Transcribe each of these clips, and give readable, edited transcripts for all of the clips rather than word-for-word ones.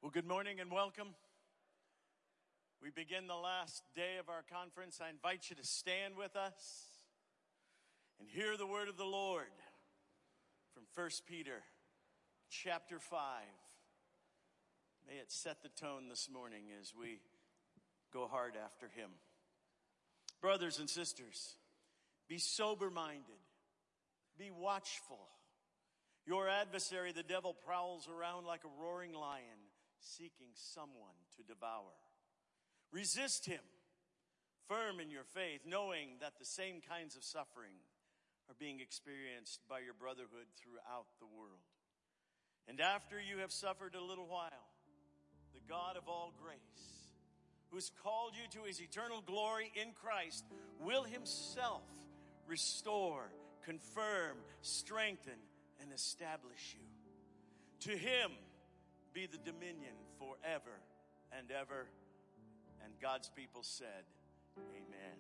Well, good morning and welcome. We begin the last day of our conference. I invite you to stand with us and hear the word of the Lord from 1 Peter chapter 5. May it set the tone this morning as we go hard after him. Brothers and sisters, be sober-minded, be watchful. Your adversary, the devil, prowls around like a roaring lion, seeking someone to devour. Resist him, firm in your faith, knowing that the same kinds of suffering are being experienced by your brotherhood throughout the world. And after you have suffered a little while, the God of all grace, who has called you to his eternal glory in Christ, will himself restore, confirm, strengthen, and establish you. To him be the dominion forever and ever. And God's people said, amen.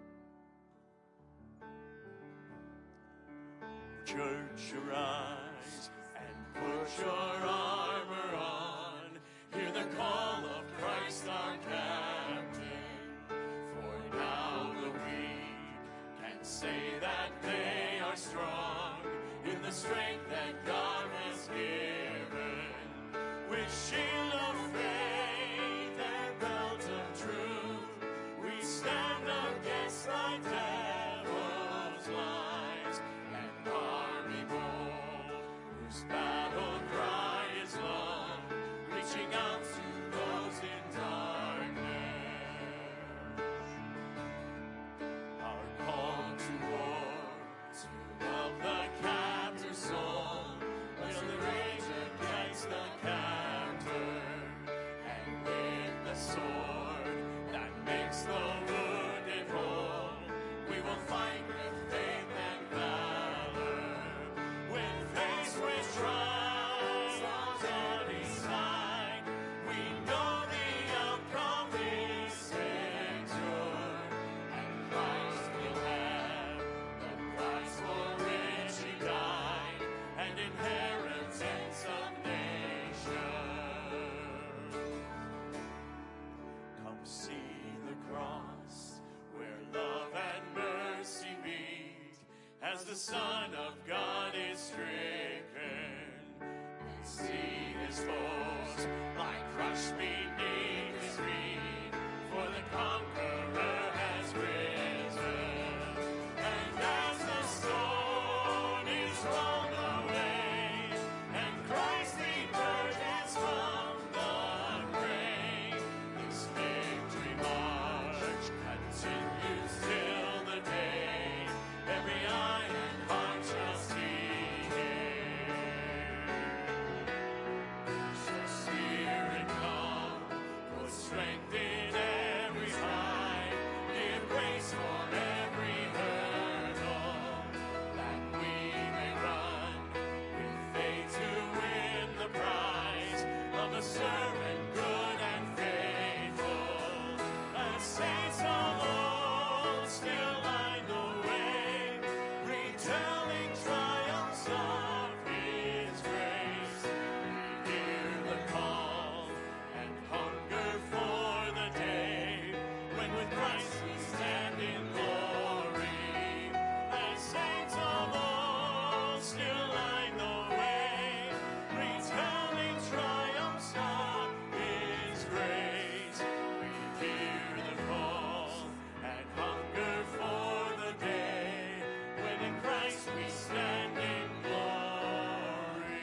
Church, arise and put your armor on. Hear the call of Christ our captain. For now the weak can say that they are strong in the strength that God has given. With shield of faith and belt of truth, we stand against the devil's lies and army bold, whose battle cry is love, reaching out to those in darkness. Our call to war, to love the captor's soul, will the rage against the captor, and with the sword that makes the wounded whole, we will fight with faith and valor. When faced with trials on every side, we know the outcome is secure, and Christ will have the price for which he died, and inheritance of nations. Come see the cross where love and mercy meet, as the Son of God is stricken. We see his foes lie crushed beneath his feet, for the conqueror has risen. And as the stone is rolled away, and Christ emerges from the grave, this victory march continues till the day every eye and heart shall see him. So Spirit come, put strength in every side, give grace for every hurdle, that we may run with faith to win the prize of the servant good and faithful. As saints of old still line the way, retelling triumphs of his grace. We hear the call and hunger for the day when with Christ we stand in glory. As saints of old still line the way, retelling triumphs of his grace. We hear the call and hunger for the day when in Christ we stand in glory.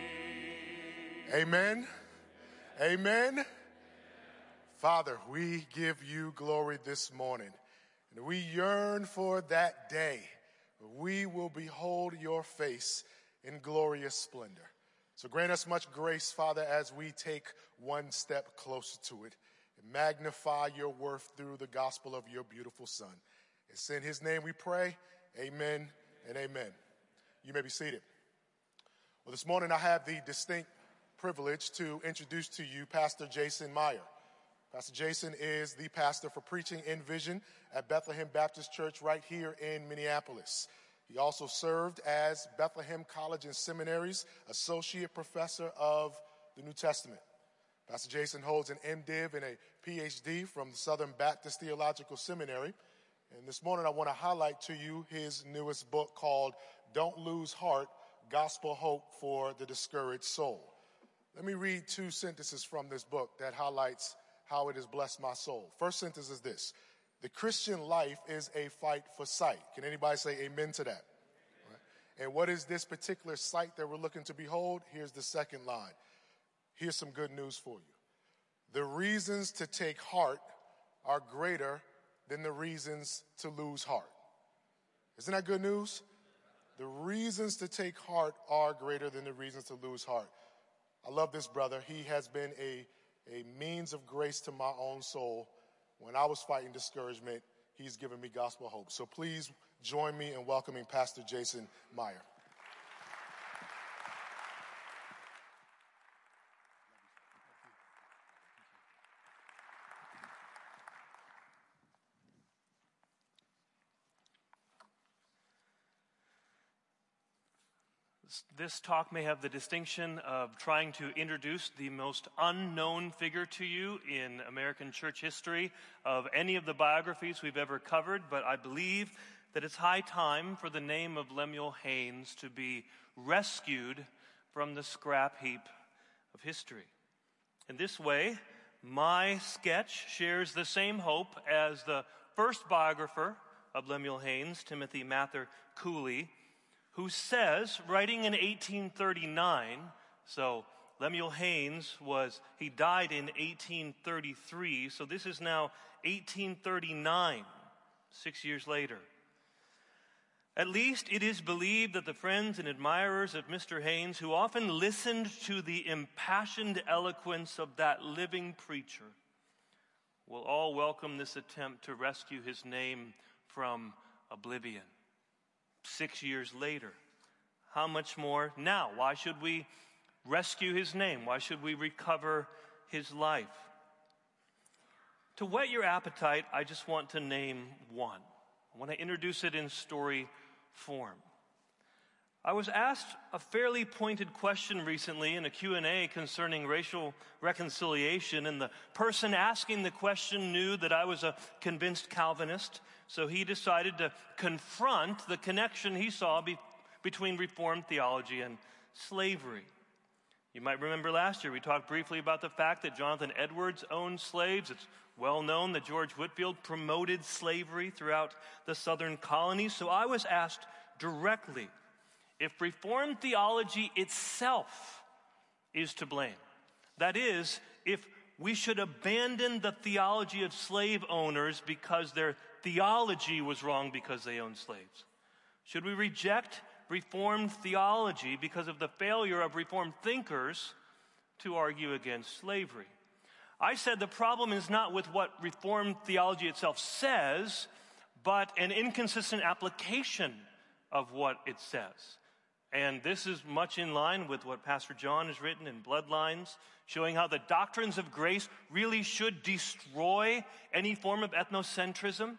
Amen. Amen. Father, we give you glory this morning. And we yearn for that day where we will behold your face in glorious splendor. So grant us much grace, Father, as we take one step closer to it and magnify your worth through the gospel of your beautiful Son. It's in his name we pray. Amen and amen. You may be seated. Well, this morning I have the distinct privilege to introduce to you Pastor Jason Meyer. Pastor Jason is the pastor for preaching in Vision at Bethlehem Baptist Church right here in Minneapolis. He also served as Bethlehem College and Seminary's Associate Professor of the New Testament. Pastor Jason holds an MDiv and a PhD from Southern Baptist Theological Seminary. And this morning I want to highlight to you his newest book called Don't Lose Heart, Gospel Hope for the Discouraged Soul. Let me read 2 sentences from this book that highlights how it has blessed my soul. First sentence is this: the Christian life is a fight for sight. Can anybody say amen to that? Right. And what is this particular sight that we're looking to behold? Here's the second line. Here's some good news for you. The reasons to take heart are greater than the reasons to lose heart. Isn't that good news? The reasons to take heart are greater than the reasons to lose heart. I love this brother. He has been a means of grace to my own soul. When I was fighting discouragement, he's given me gospel hope. So please join me in welcoming Pastor Jason Meyer. This talk may have the distinction of trying to introduce the most unknown figure to you in American church history of any of the biographies we've ever covered, but I believe that it's high time for the name of Lemuel Haynes to be rescued from the scrap heap of history. In this way, my sketch shares the same hope as the first biographer of Lemuel Haynes, Timothy Mather Cooley, who says, writing in 1839, so Lemuel Haynes he died in 1833, so this is now 1839, 6 years later. At least it is believed that the friends and admirers of Mr. Haynes, who often listened to the impassioned eloquence of that living preacher, will all welcome this attempt to rescue his name from oblivion. 6 years later. How much more now? Why should we rescue his name? Why should we recover his life? To whet your appetite, I just want to name one. I want to introduce it in story form. I was asked a fairly pointed question recently in a Q&A concerning racial reconciliation, and the person asking the question knew that I was a convinced Calvinist, so he decided to confront the connection he saw between Reformed theology and slavery. You might remember last year we talked briefly about the fact that Jonathan Edwards owned slaves. It's well known that George Whitefield promoted slavery throughout the southern colonies. So I was asked directly if Reformed theology itself is to blame. That is, if we should abandon the theology of slave owners because their theology was wrong because they owned slaves. Should we reject Reformed theology because of the failure of Reformed thinkers to argue against slavery? I said the problem is not with what Reformed theology itself says, but an inconsistent application of what it says. And this is much in line with what Pastor John has written in Bloodlines, showing how the doctrines of grace really should destroy any form of ethnocentrism.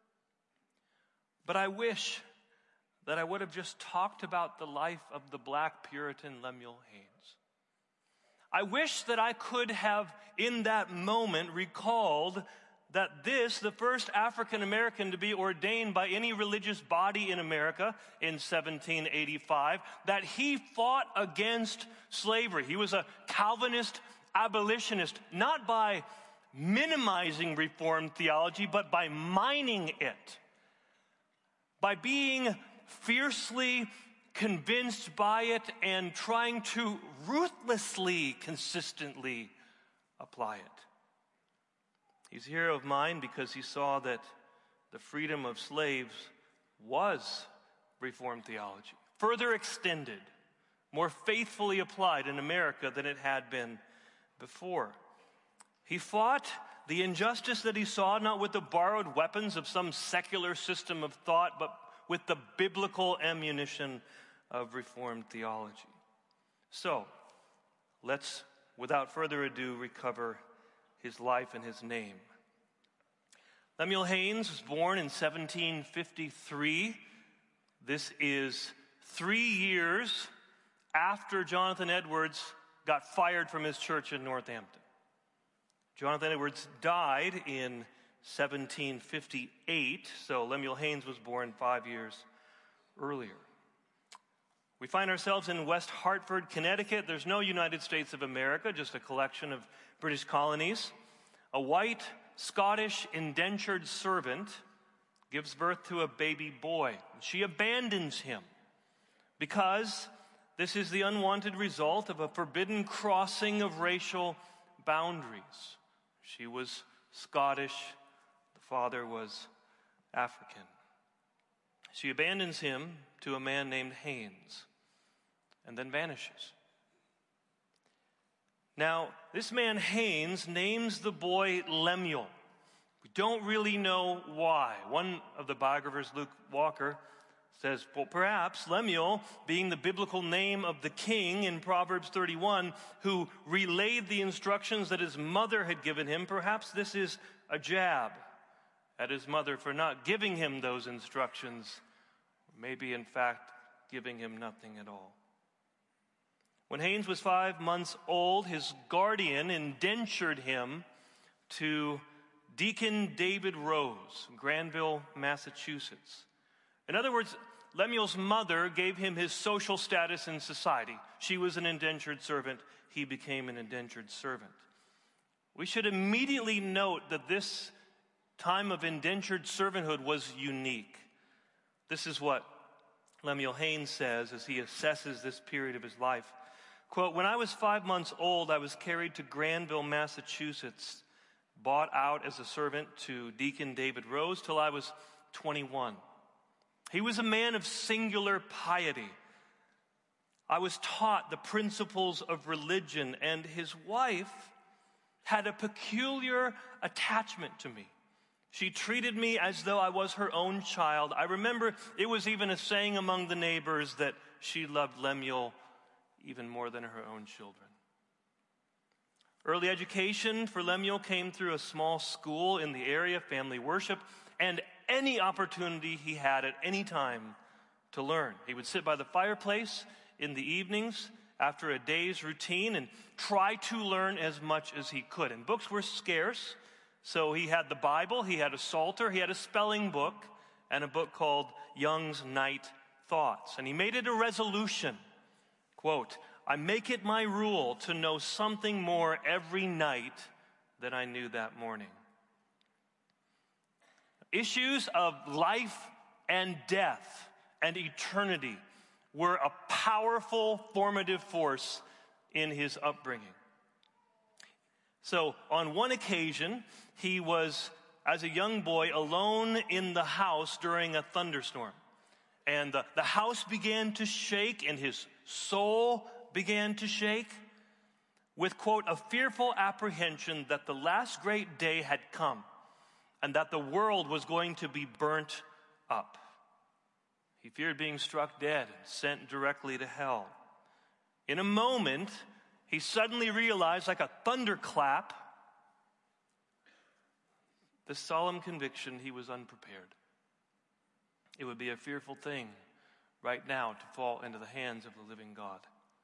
But I wish that I would have just talked about the life of the black Puritan Lemuel Haynes. I wish that I could have, in that moment, recalled that the first African American to be ordained by any religious body in America in 1785, that he fought against slavery. He was a Calvinist abolitionist, not by minimizing Reformed theology, but by mining it. By being fiercely convinced by it and trying to ruthlessly, consistently apply it. He's a hero of mine because he saw that the freedom of slaves was Reformed theology, further extended, more faithfully applied in America than it had been before. He fought the injustice that he saw not with the borrowed weapons of some secular system of thought, but with the biblical ammunition of Reformed theology. So, let's, without further ado, recover his life and his name. Lemuel Haynes was born in 1753. This is 3 years after Jonathan Edwards got fired from his church in Northampton. Jonathan Edwards died in 1758, so Lemuel Haynes was born 5 years earlier. We find ourselves in West Hartford, Connecticut. There's no United States of America, just a collection of British colonies. A white Scottish indentured servant gives birth to a baby boy. She abandons him because this is the unwanted result of a forbidden crossing of racial boundaries. She was Scottish, the father was African. She abandons him to a man named Haynes and then vanishes. Now, this man Haynes names the boy Lemuel. We don't really know why. One of the biographers, Luke Walker, says, well, perhaps Lemuel, being the biblical name of the king in Proverbs 31, who relayed the instructions that his mother had given him, perhaps this is a jab at his mother for not giving him those instructions, maybe in fact giving him nothing at all. When Haynes was 5 months old, his guardian indentured him to Deacon David Rose, Granville, Massachusetts. In other words, Lemuel's mother gave him his social status in society. She was an indentured servant. He became an indentured servant. We should immediately note that this time of indentured servanthood was unique. This is what Lemuel Haynes says as he assesses this period of his life. Quote, when I was 5 months old, I was carried to Granville, Massachusetts, bought out as a servant to Deacon David Rose till I was 21. He was a man of singular piety. I was taught the principles of religion, and his wife had a peculiar attachment to me. She treated me as though I was her own child. I remember it was even a saying among the neighbors that she loved Lemuel even more than her own children. Early education for Lemuel came through a small school in the area, family worship, and any opportunity he had at any time to learn. He would sit by the fireplace in the evenings after a day's routine and try to learn as much as he could. And books were scarce, so he had the Bible, he had a Psalter, he had a spelling book, and a book called Young's Night Thoughts. And he made it a resolution. Quote, I make it my rule to know something more every night than I knew that morning. Issues of life and death and eternity were a powerful formative force in his upbringing. So on one occasion, he was, as a young boy, alone in the house during a thunderstorm. And the house began to shake and his soul began to shake with, quote, a fearful apprehension that the last great day had come and that the world was going to be burnt up. He feared being struck dead and sent directly to hell. In a moment, he suddenly realized, like a thunderclap, the solemn conviction he was unprepared. It would be a fearful thing right now to fall into the hands of the living God.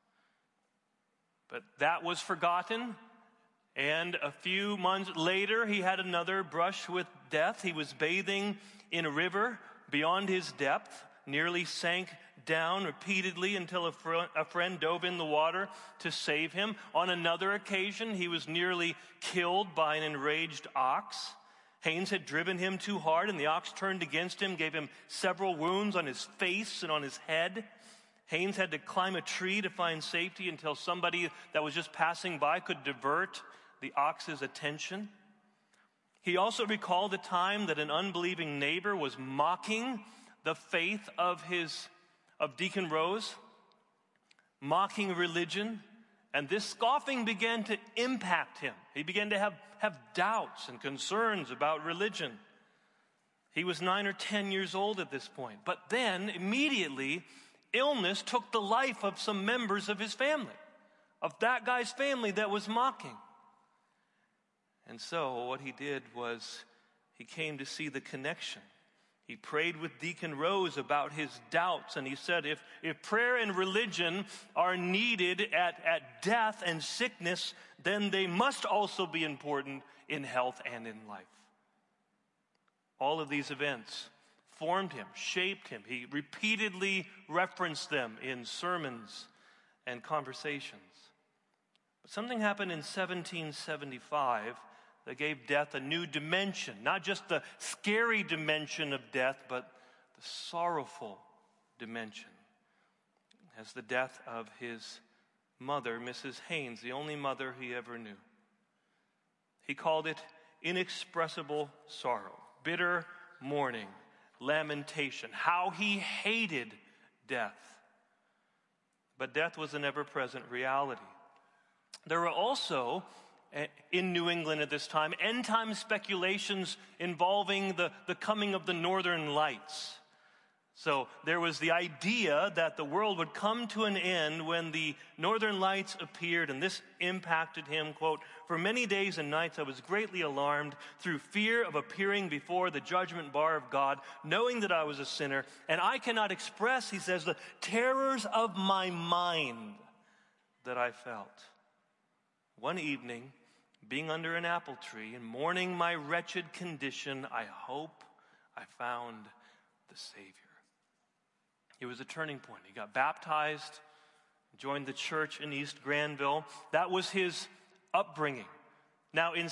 But that was forgotten, and a few months later, he had another brush with death. He was bathing in a river beyond his depth, nearly sank down repeatedly until a friend dove in the water to save him. On another occasion, he was nearly killed by an enraged ox. Haynes had driven him too hard, and the ox turned against him, gave him several wounds on his face and on his head. Haynes had to climb a tree to find safety until somebody that was just passing by could divert the ox's attention. He also recalled a time that an unbelieving neighbor was mocking the faith of Deacon Rose, mocking religion, and this scoffing began to impact him. He began to have doubts and concerns about religion. He was 9 or 10 years old at this point. But then, immediately, illness took the life of some members of his family, of that guy's family that was mocking. And so what he did was he came to see the connection. He prayed with Deacon Rose about his doubts, and he said, if prayer and religion are needed at death and sickness, then they must also be important in health and in life. All of these events formed him, shaped him. He repeatedly referenced them in sermons and conversations. But something happened in 1775 that gave death a new dimension, not just the scary dimension of death, but the sorrowful dimension, as the death of his mother, Mrs. Haynes, the only mother he ever knew. He called it inexpressible sorrow, bitter mourning, lamentation, how he hated death. But death was an ever-present reality. There were also, in New England at this time, end-time speculations involving the coming of the Northern Lights. So there was the idea that the world would come to an end when the Northern Lights appeared, and this impacted him, quote, "For many days and nights I was greatly alarmed through fear of appearing before the judgment bar of God, knowing that I was a sinner, and I cannot express," he says, "the terrors of my mind that I felt. One evening, being under an apple tree and mourning my wretched condition, I hope I found the Savior." It was a turning point. He got baptized, joined the church in East Granville. That was his upbringing. Now, in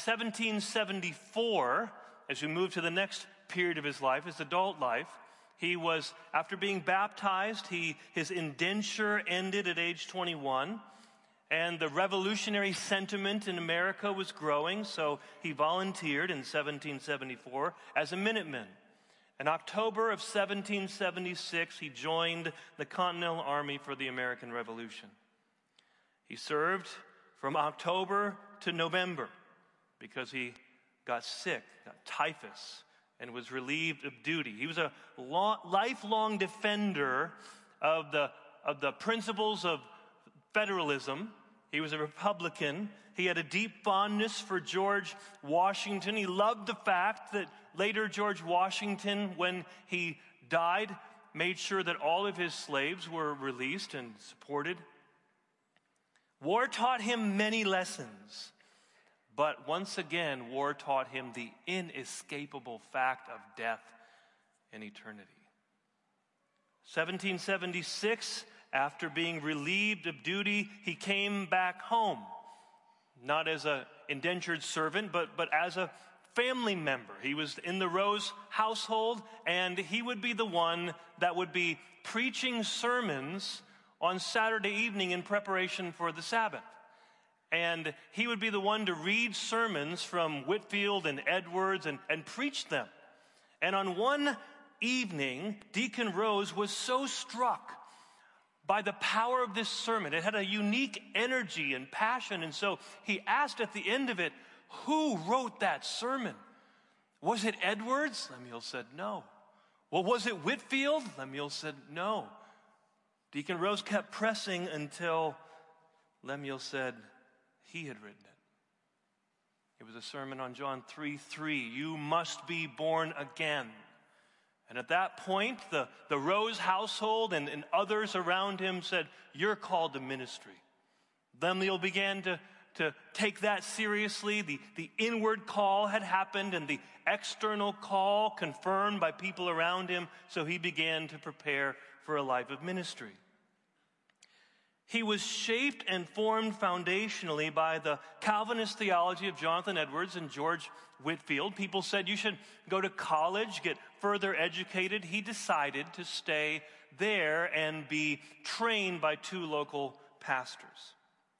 1774, as we move to the next period of his life, his adult life, he was, after being baptized, his indenture ended at age 21, and the revolutionary sentiment in America was growing, so he volunteered in 1774 as a Minuteman. In October of 1776, he joined the Continental Army for the American Revolution. He served from October to November because he got sick, got typhus, and was relieved of duty. He was a lifelong defender of the principles of federalism. He was a Republican. He had a deep fondness for George Washington. He loved the fact that later George Washington, when he died, made sure that all of his slaves were released and supported. War taught him many lessons, but once again, war taught him the inescapable fact of death and eternity. 1776, after being relieved of duty, he came back home, not as an indentured servant, but as a family member. He was in the Rose household, and he would be the one that would be preaching sermons on Saturday evening in preparation for the Sabbath. And he would be the one to read sermons from Whitefield and Edwards and preach them. And on one evening, Deacon Rose was so struck by the power of this sermon. It had a unique energy and passion, and so he asked at the end of it, "Who wrote that sermon? Was it Edwards?" Lemuel said, "No." "Well, was it Whitefield?" Lemuel said, "No." Deacon Rose kept pressing until Lemuel said he had written it. It was a sermon on John 3:3, "You must be born again." And at that point, the Rose household and others around him said, "You're called to ministry." Lemuel began to take that seriously. The inward call had happened, and the external call confirmed by people around him, so he began to prepare for a life of ministry. He was shaped and formed foundationally by the Calvinist theology of Jonathan Edwards and George Whitefield. People said you should go to college, get further educated. He decided to stay there and be trained by two local pastors.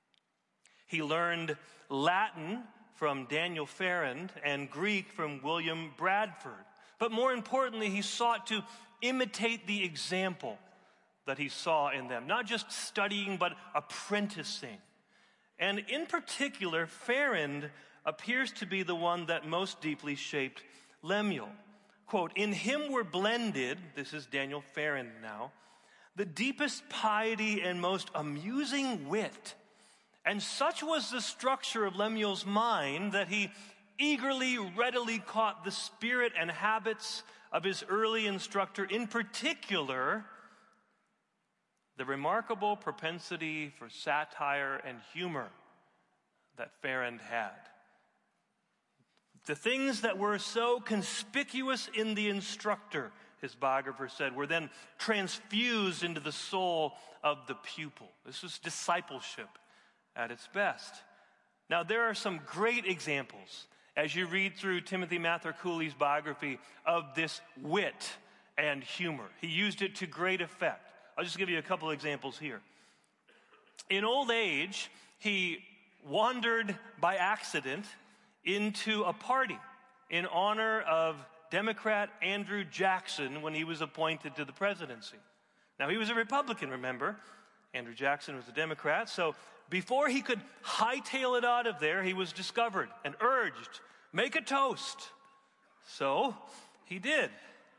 He learned Latin from Daniel Farrand and Greek from William Bradford. But more importantly, he sought to imitate the example that he saw in them, not just studying, but apprenticing. And in particular, Farrand appears to be the one that most deeply shaped Lemuel. Quote, "In him were blended," this is Daniel Farrand now, "the deepest piety and most amusing wit. And such was the structure of Lemuel's mind that he eagerly, readily caught the spirit and habits of his early instructor, in particular, the remarkable propensity for satire and humor that Farrand had. The things that were so conspicuous in the instructor, his biographer said, were then transfused into the soul of the pupil. This was discipleship at its best. Now, there are some great examples as you read through Timothy Mather Cooley's biography of this wit and humor. He used it to great effect. I'll just give you a couple examples here. In old age, he wandered by accident into a party in honor of Democrat Andrew Jackson when he was appointed to the presidency. Now, he was a Republican, remember. Andrew Jackson was a Democrat. So before he could hightail it out of there, he was discovered and urged, make a toast. So he did.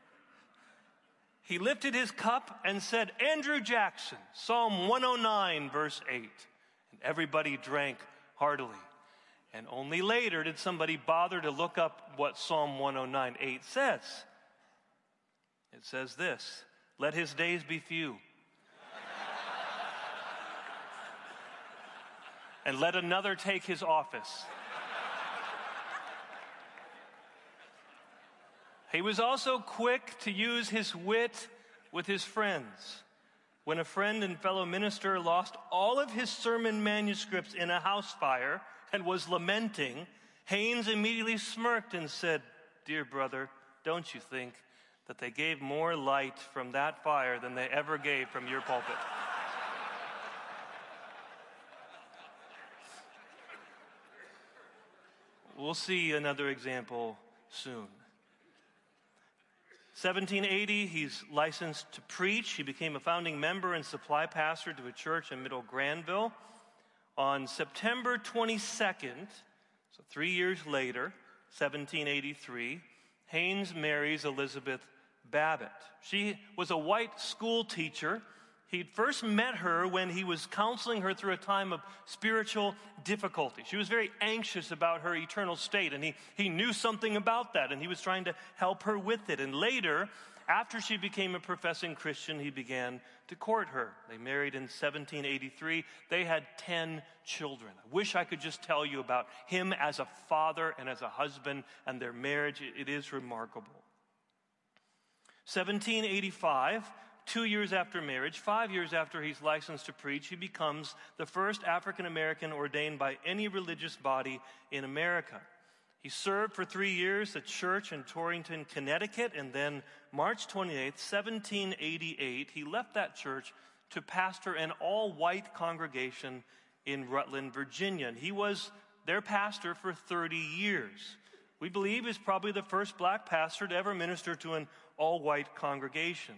He lifted his cup and said, Andrew Jackson, Psalm 109, verse 8. And everybody drank heartily. And only later did somebody bother to look up what Psalm 109:8 says. It says this, let his days be few. And let another take his office. He was also quick to use his wit with his friends. When a friend and fellow minister lost all of his sermon manuscripts in a house fire and was lamenting, Haynes immediately smirked and said, dear brother, don't you think that they gave more light from that fire than they ever gave from your pulpit? We'll see another example soon. 1780, he's licensed to preach. He became a founding member and supply pastor to a church in Middle Granville. On September 22nd, so 3 years later, 1783, Haynes marries Elizabeth Babbitt. She was a white school teacher. He'd first met her when he was counseling her through a time of spiritual difficulty. She was very anxious about her eternal state, and he knew something about that, and he was trying to help her with it. And later, after she became a professing Christian, he began to court her. They married in 1783. They had 10 children. I wish I could just tell you about him as a father and as a husband and their marriage. It is remarkable. 1785, 2 years after marriage, 5 years after he's licensed to preach, he becomes the first African-American ordained by any religious body in America. He served for 3 years at church in Torrington, Connecticut, and then March 28, 1788, he left that church to pastor an all-white congregation in Rutland, Virginia. And he was their pastor for 30 years. We believe he's probably the first black pastor to ever minister to an all-white congregation.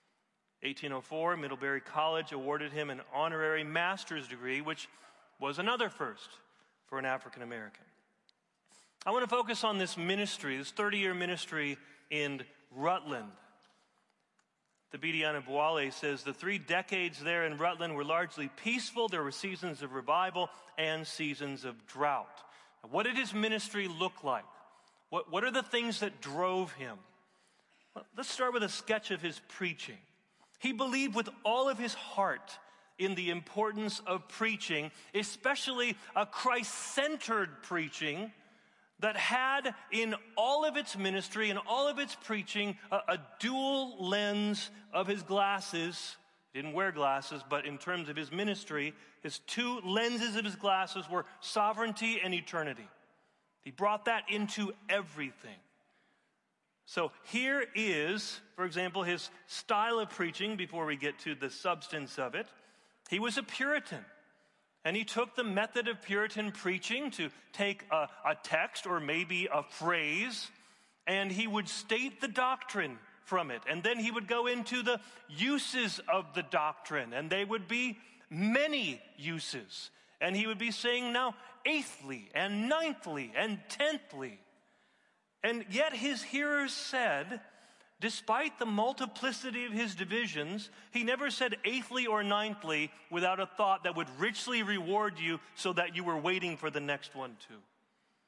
1804, Middlebury College awarded him an honorary master's degree, which was another first for an African American. I want to focus on this ministry, this 30-year ministry in Rutland. The Bidiana Boale says the 3 decades there in Rutland were largely peaceful. There were seasons of revival and seasons of drought. Now, what did his ministry look like? What are the things that drove him? Well, let's start with a sketch of his preaching. He believed with all of his heart in the importance of preaching, especially a Christ-centered preaching that had in all of its ministry and all of its preaching a dual lens of his glasses. He didn't wear glasses, but in terms of his ministry, his 2 lenses of his glasses were sovereignty and eternity. He brought that into everything. So here is, for example, his style of preaching before we get to the substance of it. He was a Puritan, and he took the method of Puritan preaching to take a text or maybe a phrase, and he would state the doctrine from it, and then he would go into the uses of the doctrine, and they would be many uses. And he would be saying now 8thly and 9thly and 10thly. And yet his hearers said, despite the multiplicity of his divisions, he never said 8thly or 9thly without a thought that would richly reward you so that you were waiting for the next one too.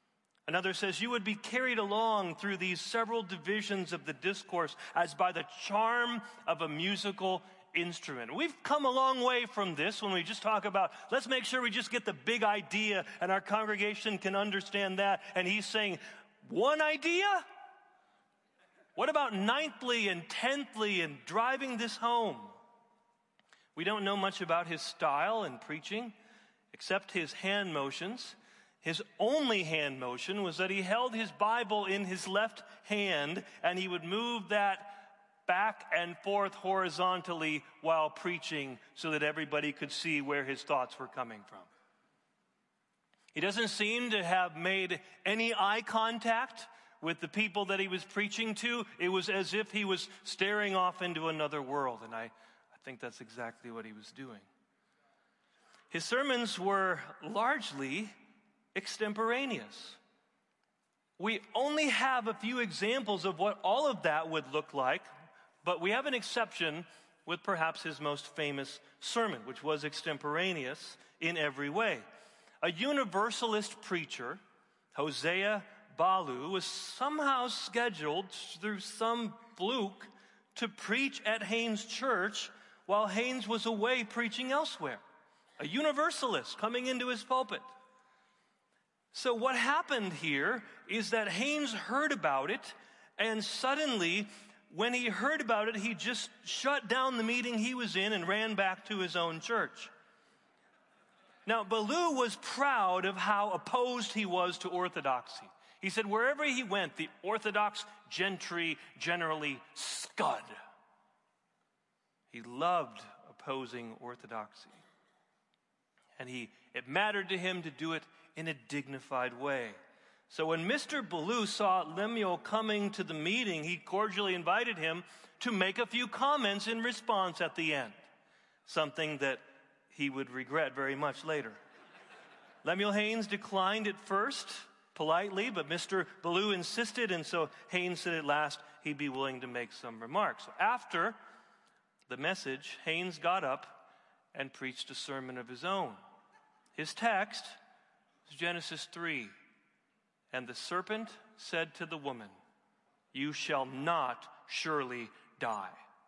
Another says, you would be carried along through these several divisions of the discourse as by the charm of a musical instrument. We've come a long way from this when we just talk about, let's make sure we just get the big idea and our congregation can understand that. And he's saying, one idea? What about ninthly and tenthly and driving this home? We don't know much about his style in preaching, except his hand motions. His only hand motion was that he held his Bible in his left hand and he would move that back and forth horizontally while preaching so that everybody could see where his thoughts were coming from. He doesn't seem to have made any eye contact with the people that he was preaching to. It was as if he was staring off into another world, and I think that's exactly what he was doing. His sermons were largely extemporaneous. We only have a few examples of what all of that would look like, but we have an exception with perhaps his most famous sermon, which was extemporaneous in every way. A Universalist preacher, Hosea Ballou, was somehow scheduled through some fluke to preach at Haynes Church while Haynes was away preaching elsewhere. A Universalist coming into his pulpit. So what happened here is that Haynes heard about it, and suddenly, when he heard about it, he just shut down the meeting he was in and ran back to his own church. Now, Ballou was proud of how opposed he was to orthodoxy. He said wherever he went, the Orthodox gentry generally scud. He loved opposing orthodoxy. And it mattered to him to do it in a dignified way. So when Mr. Ballou saw Lemuel coming to the meeting, he cordially invited him to make a few comments in response at the end, something that he would regret very much later. Lemuel Haynes declined at first, politely, but Mr. Ballou insisted, and so Haynes said at last he'd be willing to make some remarks. After the message, Haynes got up and preached a sermon of his own. His text is Genesis 3. And the serpent said to the woman, "You shall not surely die."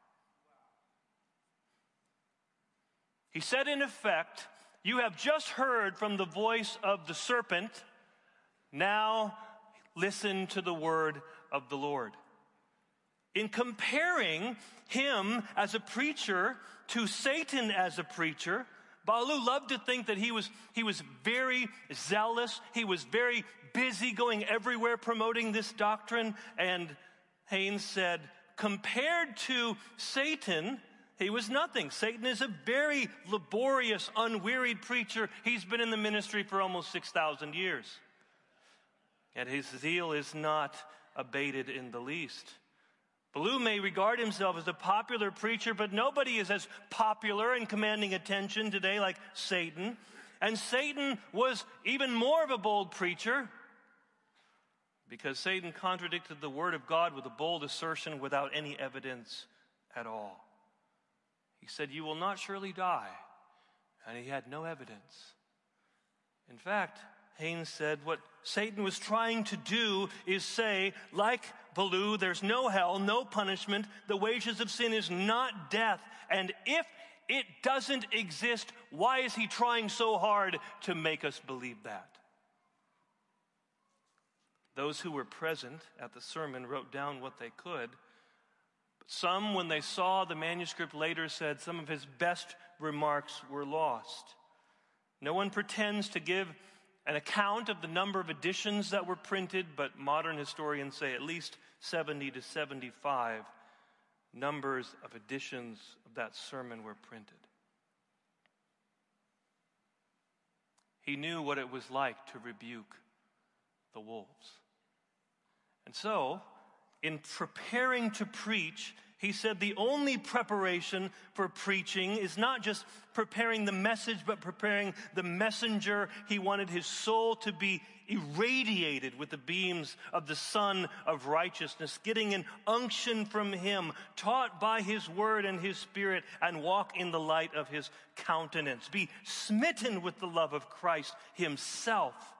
He said, in effect, you have just heard from the voice of the serpent. Now listen to the word of the Lord. In comparing him as a preacher to Satan as a preacher, Ballou loved to think that he was very zealous. He was very busy going everywhere promoting this doctrine. And Haynes said, compared to Satan, he was nothing. Satan is a very laborious, unwearied preacher. He's been in the ministry for almost 6,000 years. And his zeal is not abated in the least. Ballou may regard himself as a popular preacher, but nobody is as popular and commanding attention today like Satan. And Satan was even more of a bold preacher because Satan contradicted the word of God with a bold assertion without any evidence at all. He said, "You will not surely die," and he had no evidence. In fact, Haynes said what Satan was trying to do is say, like Ballou, there's no hell, no punishment. The wages of sin is not death. And if it doesn't exist, why is he trying so hard to make us believe that? Those who were present at the sermon wrote down what they could. But some, when they saw the manuscript later, said some of his best remarks were lost. No one pretends to give an account of the number of editions that were printed, but modern historians say at least 70 to 75 numbers of editions of that sermon were printed. He knew what it was like to rebuke the wolves. And so, in preparing to preach, he said the only preparation for preaching is not just preparing the message, but preparing the messenger. He wanted his soul to be irradiated with the beams of the Sun of Righteousness, getting an unction from him, taught by his word and his spirit, and walk in the light of his countenance. Be smitten with the love of Christ himself.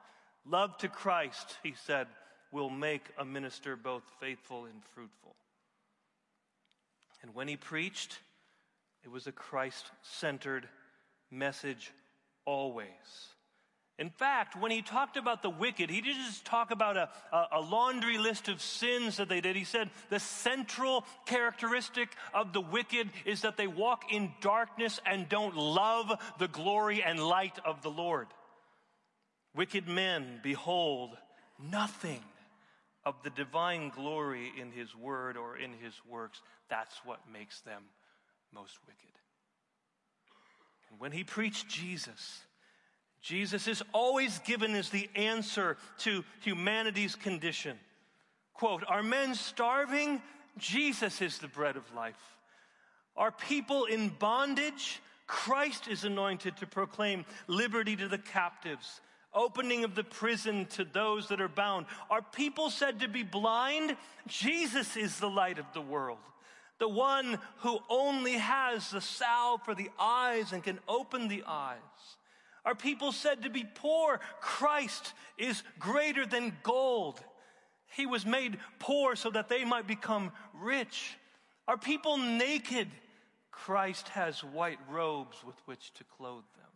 Love to Christ, he said, will make a minister both faithful and fruitful. And when he preached, it was a Christ-centered message always. In fact, when he talked about the wicked, he didn't just talk about a laundry list of sins that they did. He said the central characteristic of the wicked is that they walk in darkness and don't love the glory and light of the Lord. Wicked men behold nothing of the divine glory in his word or in his works. That's what makes them most wicked. And when he preached Jesus, Jesus is always given as the answer to humanity's condition. Quote, are men starving? Jesus is the bread of life. Are people in bondage? Christ is anointed to proclaim liberty to the captives, opening of the prison to those that are bound. Are people said to be blind? Jesus is the light of the world, the one who only has the salve for the eyes and can open the eyes. Are people said to be poor? Christ is greater than gold. He was made poor so that they might become rich. Are people naked? Christ has white robes with which to clothe them.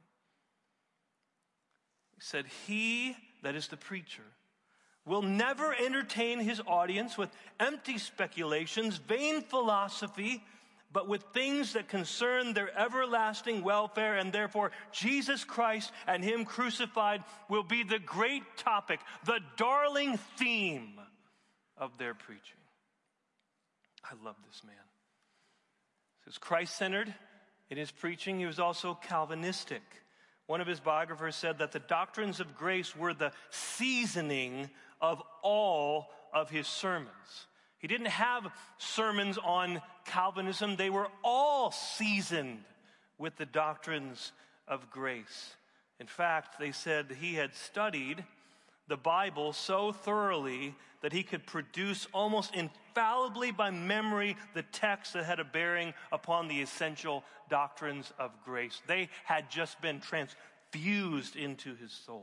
He said, he, that is the preacher, will never entertain his audience with empty speculations, vain philosophy, but with things that concern their everlasting welfare, and therefore Jesus Christ and him crucified will be the great topic, the darling theme of their preaching. I love this man. He was Christ-centered in his preaching. He was also Calvinistic. One of his biographers said that the doctrines of grace were the seasoning of all of his sermons. He didn't have sermons on Calvinism. They were all seasoned with the doctrines of grace. In fact, they said he had studied the Bible so thoroughly that he could produce almost infallibly by memory the texts that had a bearing upon the essential doctrines of grace. They had just been transfused into his soul.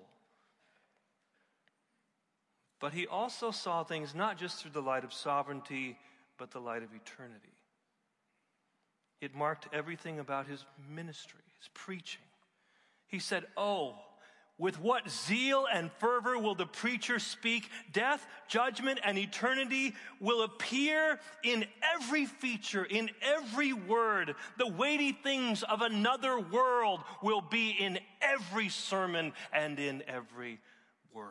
But he also saw things not just through the light of sovereignty, but the light of eternity. It marked everything about his ministry, his preaching. He said, oh, with what zeal and fervor will the preacher speak? Death, judgment, and eternity will appear in every feature, in every word. The weighty things of another world will be in every sermon and in every word.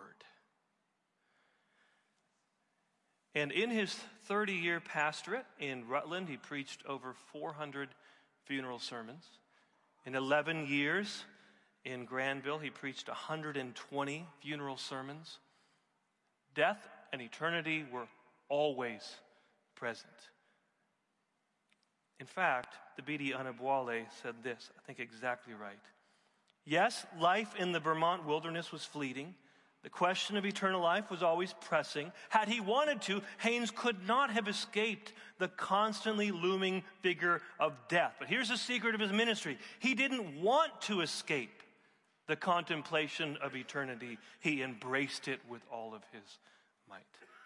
And in his 30-year pastorate in Rutland, he preached over 400 funeral sermons. In 11 years in Granville, he preached 120 funeral sermons. Death and eternity were always present. In fact, the B.D. Anabwale said this, I think exactly right. Yes, life in the Vermont wilderness was fleeting. The question of eternal life was always pressing. Had he wanted to, Haynes could not have escaped the constantly looming figure of death. But here's the secret of his ministry. He didn't want to escape the contemplation of eternity. He embraced it with all of his might.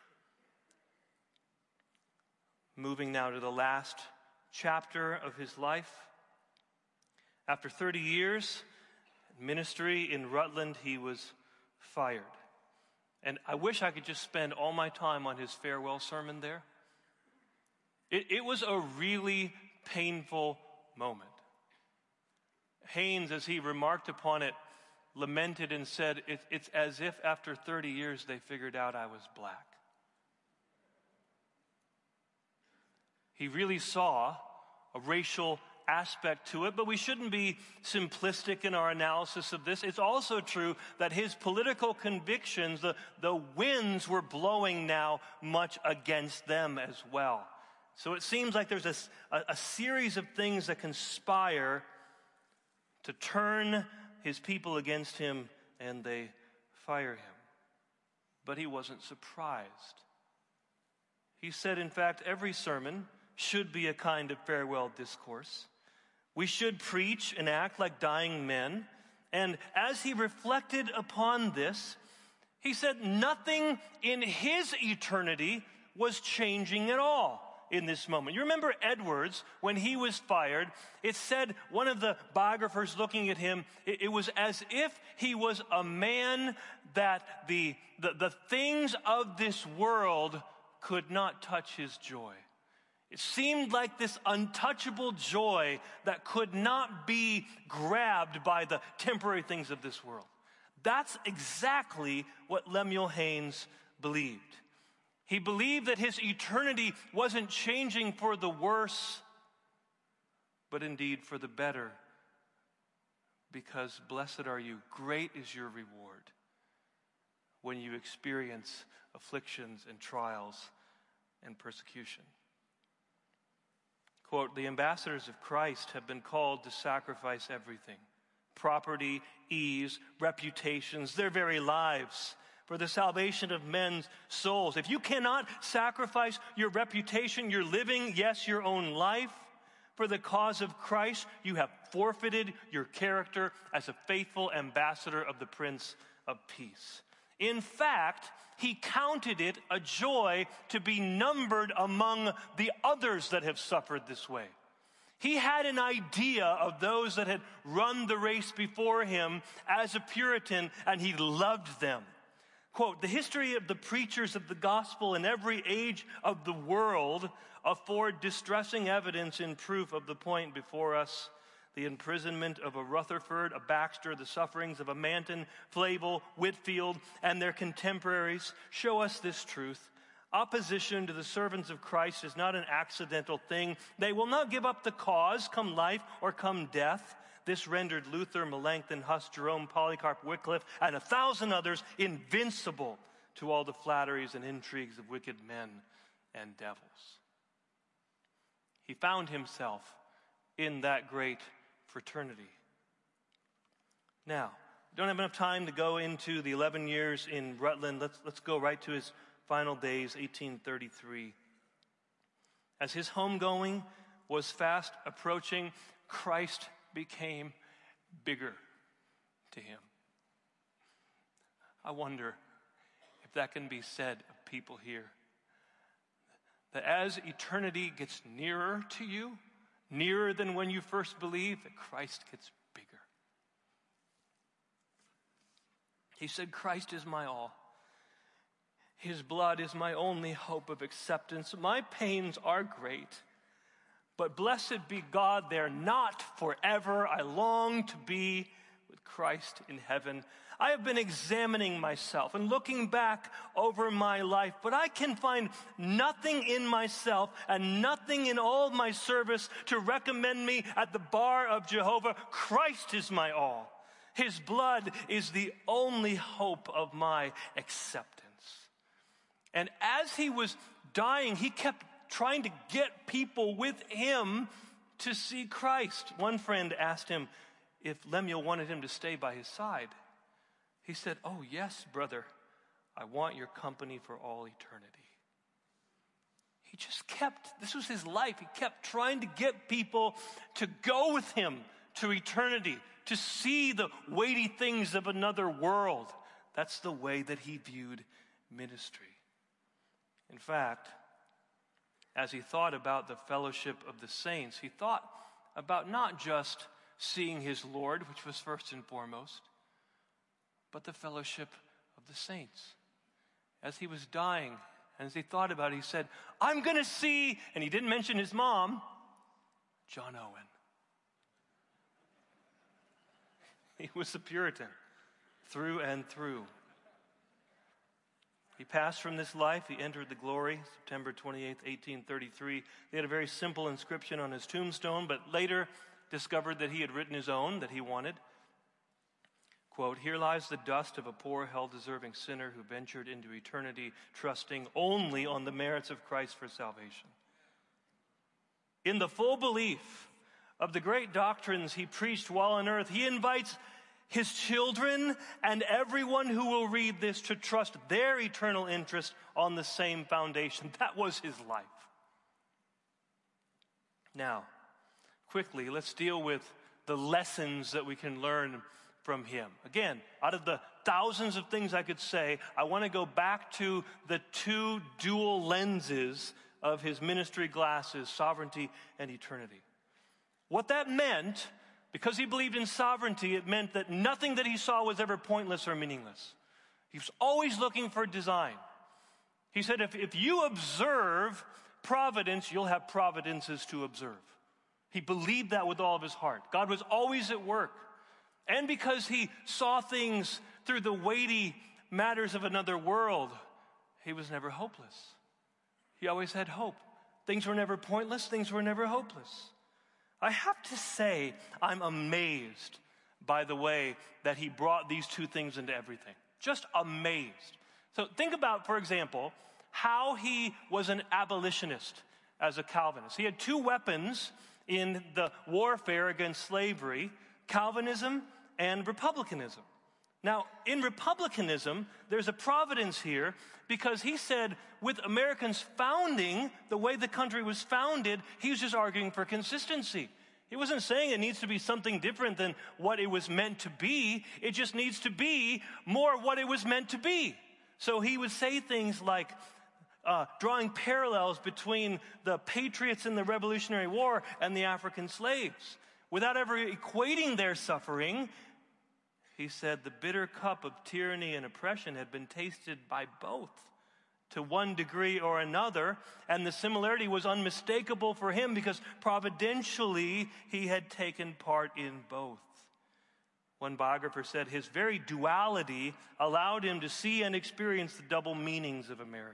Moving now to the last chapter of his life. After 30 years ministry in Rutland, he was fired. And I wish I could just spend all my time on his farewell sermon there. It was a really painful moment. Haynes, as he remarked upon it, lamented and said, it's as if after 30 years they figured out I was black. He really saw a racial aspect to it, but we shouldn't be simplistic in our analysis of this. It's also true that his political convictions, the winds were blowing now much against them as well. So it seems like there's a series of things that conspire to turn his people against him, and they fire him. But he wasn't surprised. He said, in fact, every sermon should be a kind of farewell discourse. We should preach and act like dying men. And as he reflected upon this, He said nothing in his eternity was changing at all in this moment. You remember Edwards, when he was fired, it said, one of the biographers looking at him, it was as if he was a man that the things of this world could not touch his joy. It seemed like this untouchable joy that could not be grabbed by the temporary things of this world. That's exactly what Lemuel Haynes believed. He believed that his eternity wasn't changing for the worse, but indeed for the better. Because blessed are you, great is your reward when you experience afflictions and trials and persecution. Quote, the ambassadors of Christ have been called to sacrifice everything: property, ease, reputations, their very lives, for the salvation of men's souls. If you cannot sacrifice your reputation, your living, yes, your own life, for the cause of Christ, you have forfeited your character as a faithful ambassador of the Prince of Peace. In fact, he counted it a joy to be numbered among the others that have suffered this way. He had an idea of those that had run the race before him as a Puritan, and he loved them. Quote, the history of the preachers of the gospel in every age of the world afford distressing evidence in proof of the point before us. The imprisonment of a Rutherford, a Baxter, the sufferings of a Manton, Flavel, Whitfield, and their contemporaries show us this truth. Opposition to the servants of Christ is not an accidental thing. They will not give up the cause, come life or come death. This rendered Luther, Melanchthon, Huss, Jerome, Polycarp, Wycliffe, and 1,000 others invincible to all the flatteries and intrigues of wicked men and devils. He found himself in that great fraternity. Now, don't have enough time to go into the 11 years in Rutland. Let's go right to his final days, 1833. As his homegoing was fast approaching, Christ became bigger to him. I wonder if that can be said of people here. That as eternity gets nearer to you, nearer than when you first believed, that Christ gets bigger. He said, Christ is my all. His blood is my only hope of acceptance. My pains are great, but blessed be God, they're not forever. I long to be with Christ in heaven. I have been examining myself and looking back over my life, but I can find nothing in myself and nothing in all my service to recommend me at the bar of Jehovah. Christ is my all. His blood is the only hope of my acceptance. And as he was dying, he kept trying to get people with him to see Christ. One friend asked him if Lemuel wanted him to stay by his side. He said, oh, yes, brother, I want your company for all eternity. He just this was his life. He kept trying to get people to go with him to eternity, to see the weighty things of another world. That's the way that he viewed ministry. In fact, as he thought about the fellowship of the saints, he thought about not just seeing his Lord, which was first and foremost, but the fellowship of the saints. As he was dying, and as he thought about it, he said, I'm going to see, and he didn't mention his mom, John Owen. He was a Puritan through and through. He passed from this life. He entered the glory, September 28th, 1833. They had a very simple inscription on his tombstone, but later discovered that he had written his own that he wanted. Quote, here lies the dust of a poor, hell-deserving sinner who ventured into eternity, trusting only on the merits of Christ for salvation. In the full belief of the great doctrines he preached while on earth, he invites his children and everyone who will read this to trust their eternal interest on the same foundation. That was his life. Now, quickly, let's deal with the lessons that we can learn from him. Again, out of the thousands of things I could say, I want to go back to the two dual lenses of his ministry glasses, sovereignty and eternity. What that meant, because he believed in sovereignty, it meant that nothing that he saw was ever pointless or meaningless. He was always looking for design. He said, if you observe providence, you'll have providences to observe. He believed that with all of his heart. God was always at work. And because he saw things through the weighty matters of another world, he was never hopeless. He always had hope. Things were never pointless. Things were never hopeless. I have to say, I'm amazed by the way that he brought these two things into everything. Just amazed. So think about, for example, how he was an abolitionist as a Calvinist. He had two weapons in the warfare against slavery: Calvinism and republicanism. Now, in republicanism, there's a providence here because he said with Americans founding the way the country was founded, he was just arguing for consistency. He wasn't saying it needs to be something different than what it was meant to be. It just needs to be more what it was meant to be. So he would say things like, drawing parallels between the patriots in the Revolutionary War and the African slaves. Without ever equating their suffering, he said the bitter cup of tyranny and oppression had been tasted by both to one degree or another, and the similarity was unmistakable for him because providentially he had taken part in both. One biographer said his very duality allowed him to see and experience the double meanings of America.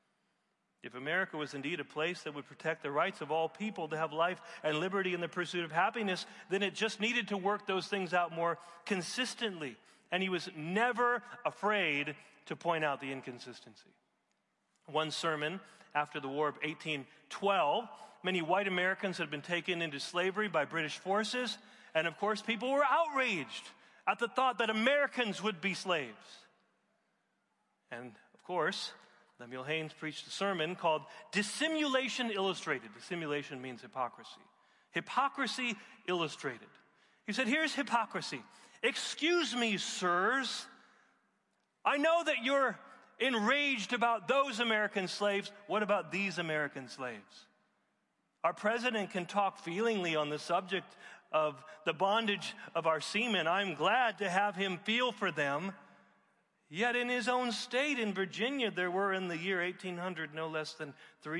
If America was indeed a place that would protect the rights of all people to have life and liberty in the pursuit of happiness, then it just needed to work those things out more consistently. And he was never afraid to point out the inconsistency. One sermon after the War of 1812, many white Americans had been taken into slavery by British forces, and of course people were outraged at the thought that Americans would be slaves. And of course, Lemuel Haynes preached a sermon called Dissimulation Illustrated. Dissimulation means hypocrisy. Hypocrisy Illustrated. He said, here's hypocrisy. Excuse me, sirs. I know that you're enraged about those American slaves. What about these American slaves? Our president can talk feelingly on the subject of the bondage of our seamen. I'm glad to have him feel for them. Yet in his own state, in Virginia, there were in the year 1800 no less than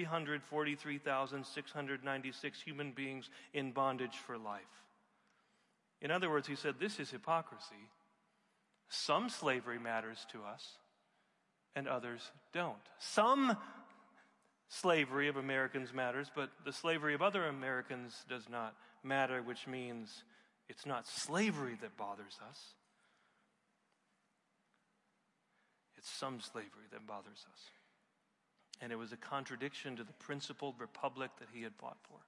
343,696 human beings in bondage for life. In other words, he said, this is hypocrisy. Some slavery matters to us, and others don't. Some slavery of Americans matters, but the slavery of other Americans does not matter, which means it's not slavery that bothers us. It's some slavery that bothers us. And it was a contradiction to the principled republic that he had fought for.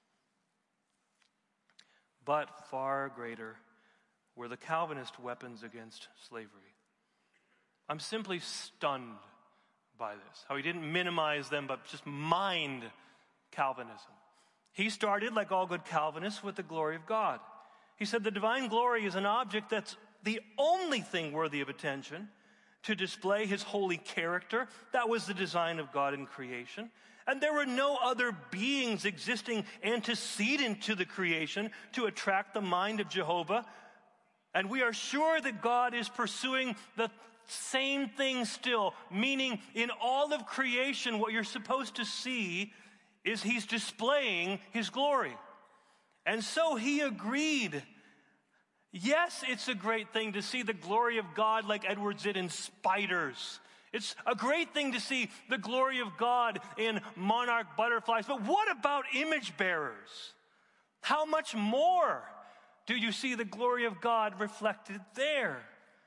But far greater were the Calvinist weapons against slavery. I'm simply stunned by this, how he didn't minimize them, but just mined Calvinism. He started, like all good Calvinists, with the glory of God. He said the divine glory is an object that's the only thing worthy of attention to display his holy character. That was the design of God in creation. And there were no other beings existing antecedent to the creation to attract the mind of Jehovah. And we are sure that God is pursuing the same thing still, meaning in all of creation, what you're supposed to see is he's displaying his glory. And so he agreed. Yes, it's a great thing to see the glory of God like Edwards did in spiders. It's a great thing to see the glory of God in monarch butterflies. But what about image bearers? How much more do you see the glory of God reflected there?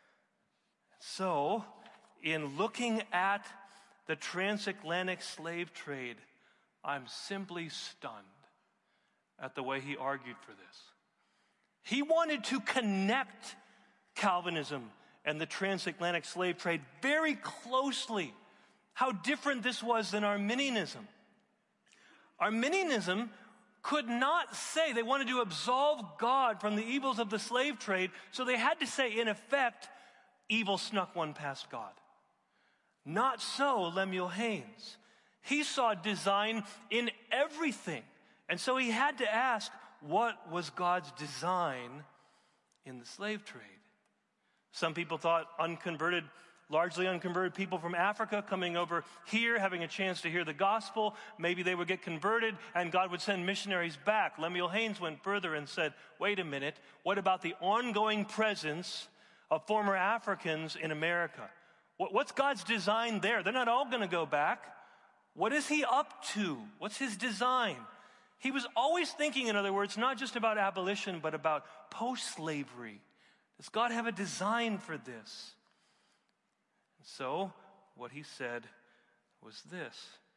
So, in looking at the transatlantic slave trade, I'm simply stunned at the way he argued for this. He wanted to connect Calvinism and the transatlantic slave trade very closely. How different this was than Arminianism. Arminianism could not say, they wanted to absolve God from the evils of the slave trade, so they had to say, in effect, evil snuck one past God. Not so Lemuel Haynes. He saw design in everything. And so he had to ask, what was God's design in the slave trade? Some people thought largely unconverted people from Africa coming over here, having a chance to hear the gospel, maybe they would get converted and God would send missionaries back. Lemuel Haynes went further and said, wait a minute, what about the ongoing presence of former Africans in America? What's God's design there? They're not all going to go back. What is he up to? What's his design? He was always thinking, in other words, not just about abolition, but about post-slavery. Does God have a design for this? And so, what he said was this: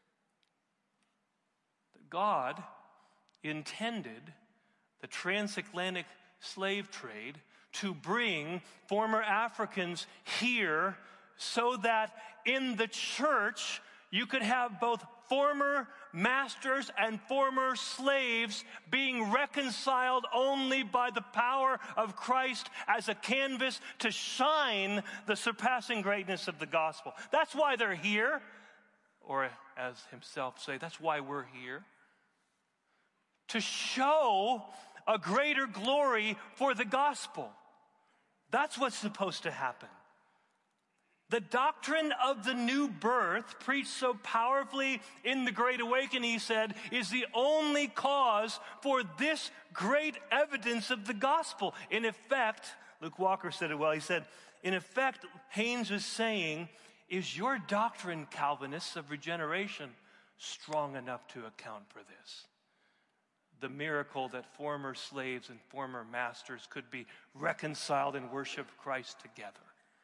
that God intended the transatlantic slave trade to bring former Africans here so that in the church you could have both former masters and former slaves being reconciled only by the power of Christ as a canvas to shine the surpassing greatness of the gospel. That's why they're here, or as himself say, that's why we're here. To show a greater glory for the gospel. That's what's supposed to happen. The doctrine of the new birth, preached so powerfully in the Great Awakening, he said, is the only cause for this great evidence of the gospel. In effect, Luke Walker said it well, he said, in effect, Haynes was saying, is your doctrine, Calvinists, of regeneration strong enough to account for this? The miracle that former slaves and former masters could be reconciled and worship Christ together.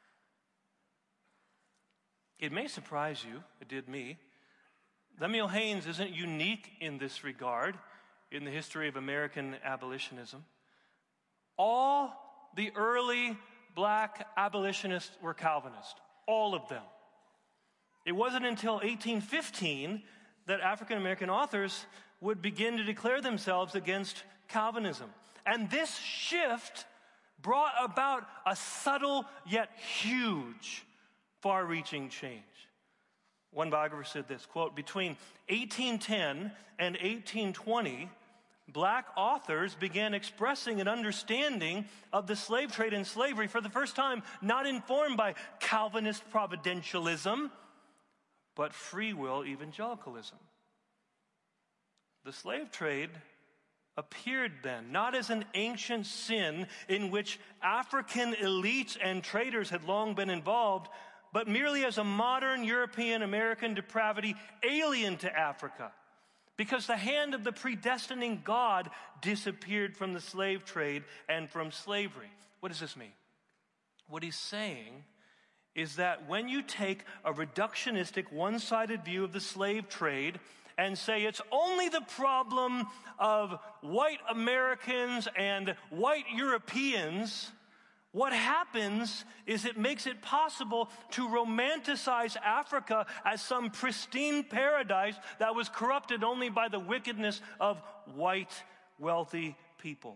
It may surprise you, it did me. Lemuel Haynes isn't unique in this regard in the history of American abolitionism. All the early black abolitionists were Calvinist, all of them. It wasn't until 1815 that African American authors would begin to declare themselves against Calvinism. And this shift brought about a subtle yet huge far-reaching change. One biographer said this, quote, between 1810 and 1820, black authors began expressing an understanding of the slave trade and slavery for the first time, not informed by Calvinist providentialism, but free will evangelicalism. The slave trade appeared then not as an ancient sin in which African elites and traders had long been involved, but merely as a modern European-American depravity alien to Africa, because the hand of the predestining God disappeared from the slave trade and from slavery. What does this mean? What he's saying is that when you take a reductionistic, one-sided view of the slave trade and say it's only the problem of white Americans and white Europeans, what happens is it makes it possible to romanticize Africa as some pristine paradise that was corrupted only by the wickedness of white, wealthy people.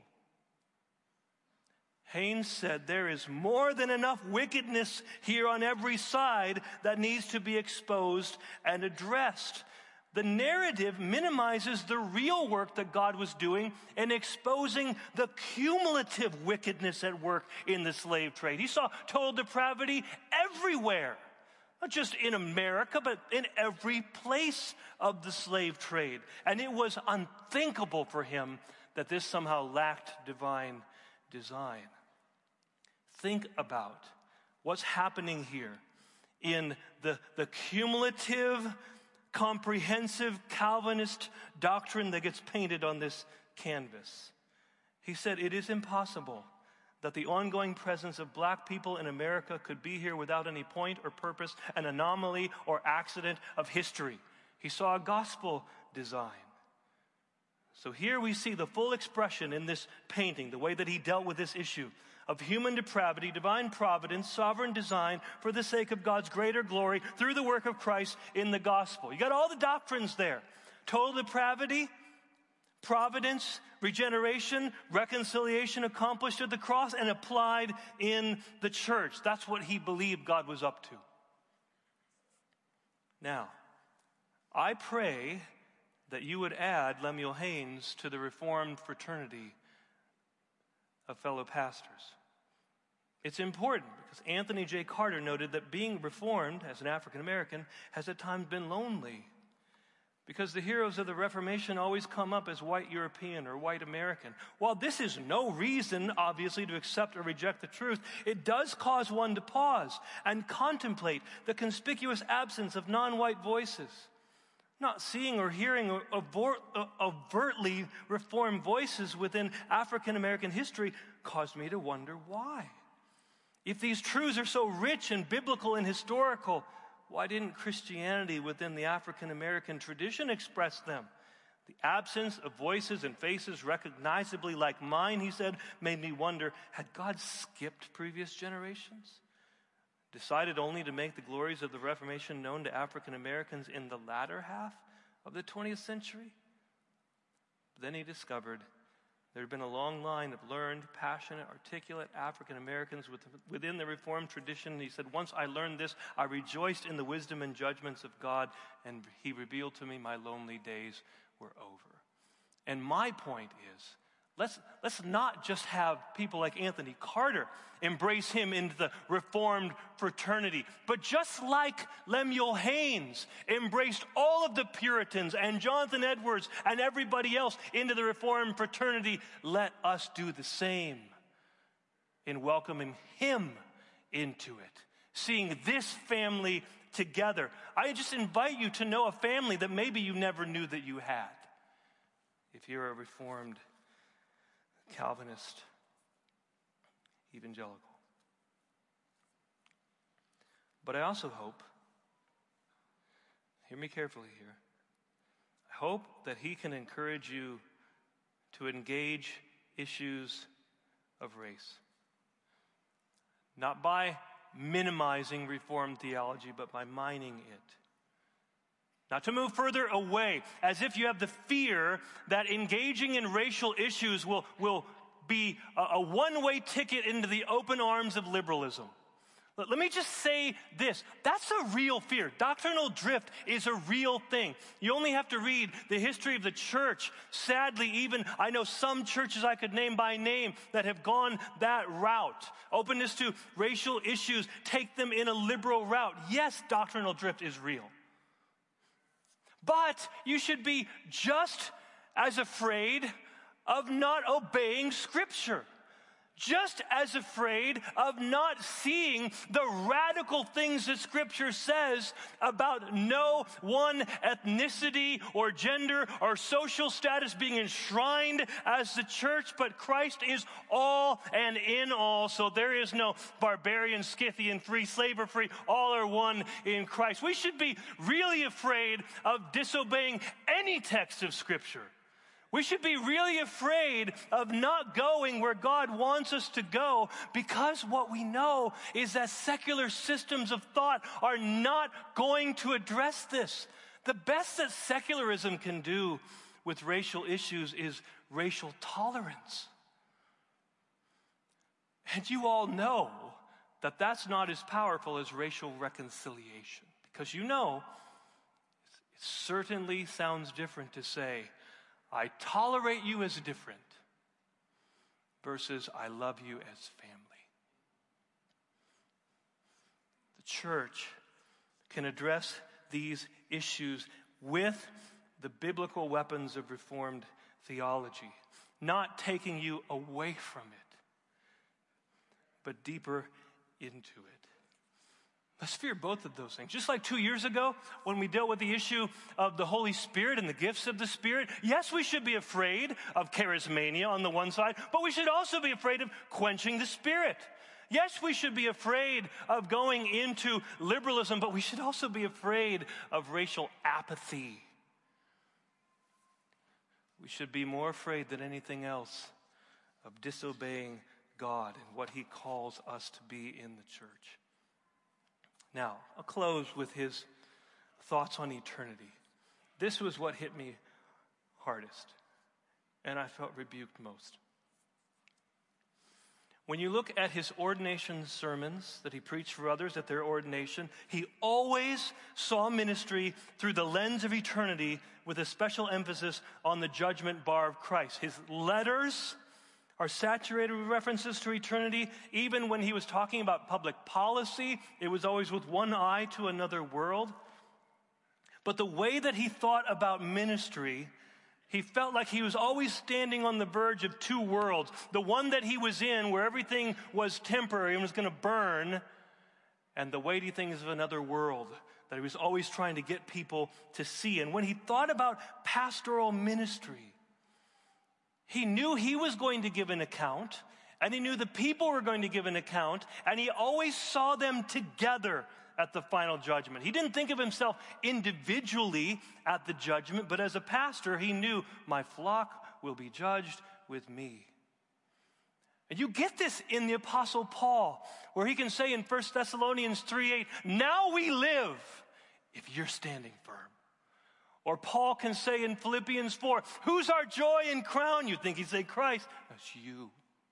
Haynes said there is more than enough wickedness here on every side that needs to be exposed and addressed. The narrative minimizes the real work that God was doing in exposing the cumulative wickedness at work in the slave trade. He saw total depravity everywhere, not just in America, but in every place of the slave trade. And it was unthinkable for him that this somehow lacked divine design. Think about what's happening here in the cumulative, comprehensive Calvinist doctrine that gets painted on this canvas. He said it is impossible that the ongoing presence of black people in America could be here without any point or purpose, an anomaly or accident of history. He saw a gospel design. So here we see the full expression in this painting, the way that he dealt with this issue of human depravity, divine providence, sovereign design for the sake of God's greater glory through the work of Christ in the gospel. You got all the doctrines there. Total depravity, Providence, regeneration, reconciliation accomplished at the cross and applied in the church. That's what he believed God was up to. Now, I pray that you would add Lemuel Haynes to the Reformed fraternity of fellow pastors. It's important because Anthony J. Carter noted that being Reformed as an African American has at times been lonely, because the heroes of the Reformation always come up as white European or white American. While this is no reason, obviously, to accept or reject the truth, it does cause one to pause and contemplate the conspicuous absence of non-white voices. Not seeing or hearing overtly Reformed voices within African American history caused me to wonder why. If these truths are so rich and biblical and historical, why didn't Christianity within the African American tradition express them? The absence of voices and faces recognizably like mine, he said, made me wonder, had God skipped previous generations? Decided only to make the glories of the Reformation known to African Americans in the latter half of the 20th century? Then he discovered there had been a long line of learned, passionate, articulate African Americans within the Reformed tradition. He said, once I learned this, I rejoiced in the wisdom and judgments of God, and he revealed to me my lonely days were over. And my point is, let's not just have people like Anthony Carter embrace him into the Reformed fraternity, but just like Lemuel Haynes embraced all of the Puritans and Jonathan Edwards and everybody else into the Reformed fraternity, let us do the same in welcoming him into it, seeing this family together. I just invite you to know a family that maybe you never knew that you had. If you're a Reformed Calvinist, evangelical. But I also hope, hear me carefully here, I hope that he can encourage you to engage issues of race. Not by minimizing Reformed theology, but by mining it. Not to move further away, as if you have the fear that engaging in racial issues will be a one-way ticket into the open arms of liberalism. Let me just say this. That's a real fear. Doctrinal drift is a real thing. You only have to read the history of the church. Sadly, even I know some churches I could name by name that have gone that route. Openness to racial issues, take them in a liberal route. Yes, doctrinal drift is real. But you should be just as afraid of not obeying Scripture. Just as afraid of not seeing the radical things that Scripture says about no one ethnicity or gender or social status being enshrined as the church, but Christ is all and in all. So there is no barbarian, Scythian, free, slave or free. All are one in Christ. We should be really afraid of disobeying any text of Scripture. We should be really afraid of not going where God wants us to go, because what we know is that secular systems of thought are not going to address this. The best that secularism can do with racial issues is racial tolerance. And you all know that that's not as powerful as racial reconciliation, because you know it certainly sounds different to say, I tolerate you as different versus I love you as family. The church can address these issues with the biblical weapons of Reformed theology, not taking you away from it, but deeper into it. Let's fear both of those things. Just like 2 years ago when we dealt with the issue of the Holy Spirit and the gifts of the Spirit, yes, we should be afraid of charismania on the one side, but we should also be afraid of quenching the Spirit. Yes, we should be afraid of going into liberalism, but we should also be afraid of racial apathy. We should be more afraid than anything else of disobeying God and what He calls us to be in the church. Now, I'll close with his thoughts on eternity. This was what hit me hardest. and I felt rebuked most. When you look at his ordination sermons that he preached for others at their ordination, he always saw ministry through the lens of eternity with a special emphasis on the judgment bar of Christ. His letters are saturated with references to eternity. Even when he was talking about public policy, it was always with one eye to another world. But the way that he thought about ministry, he felt like he was always standing on the verge of two worlds. The one that he was in, where everything was temporary and was going to burn, and the weighty things of another world that he was always trying to get people to see. And when he thought about pastoral ministry, he knew he was going to give an account, and he knew the people were going to give an account, and he always saw them together at the final judgment. He didn't think of himself individually at the judgment, but as a pastor, he knew my flock will be judged with me. And you get this in the Apostle Paul, where he can say in 1 Thessalonians 3:8, now we live if you're standing firm. Or Paul can say in Philippians 4, who's our joy and crown? You'd think he'd say Christ. That's you.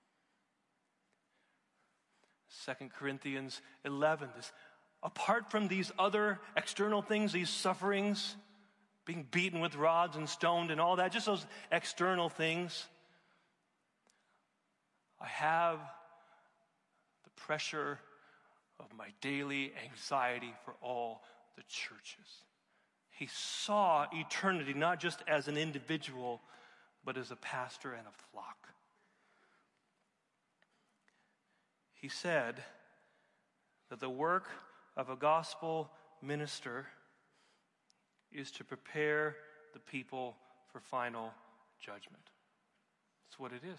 2 Corinthians 11, apart from these other external things, these sufferings, being beaten with rods and stoned and all that, just those external things, I have the pressure of my daily anxiety for all the churches. He saw eternity not just as an individual, but as a pastor and a flock. He said that the work of a gospel minister is to prepare the people for final judgment. That's what it is.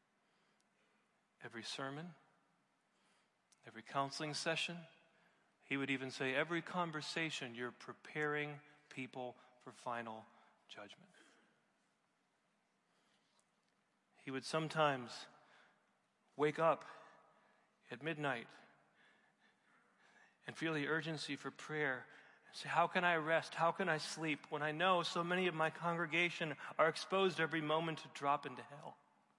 Every sermon, every counseling session, he would even say every conversation, you're preparing people for final judgment. He would sometimes wake up at midnight and feel the urgency for prayer and say, how can I rest? How can I sleep when I know so many of my congregation are exposed every moment to drop into hell?